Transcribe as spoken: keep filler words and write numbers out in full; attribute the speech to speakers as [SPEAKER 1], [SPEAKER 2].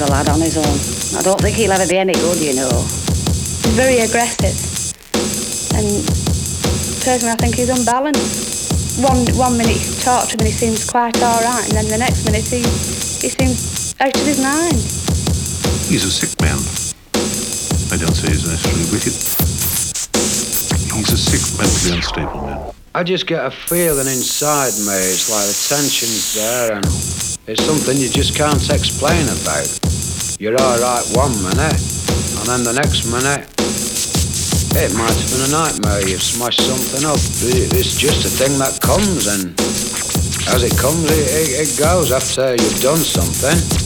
[SPEAKER 1] a lad on his own. I don't think he'll ever be any good, you know.
[SPEAKER 2] He's very aggressive. And personally, I think he's unbalanced. One one minute you talk to him and he seems quite all right, and then the next minute he, he seems out of his mind.
[SPEAKER 3] He's a sick man. I don't say he's necessarily wicked. He's a sick, mentally unstable man.
[SPEAKER 4] I just get a feeling inside me, it's like the tension's there and it's something you just can't explain about. You're all right one minute, and then the next minute, it might have been a nightmare, you've smashed something up. It's just a thing that comes, and as it comes, it, it, it goes after you've done something.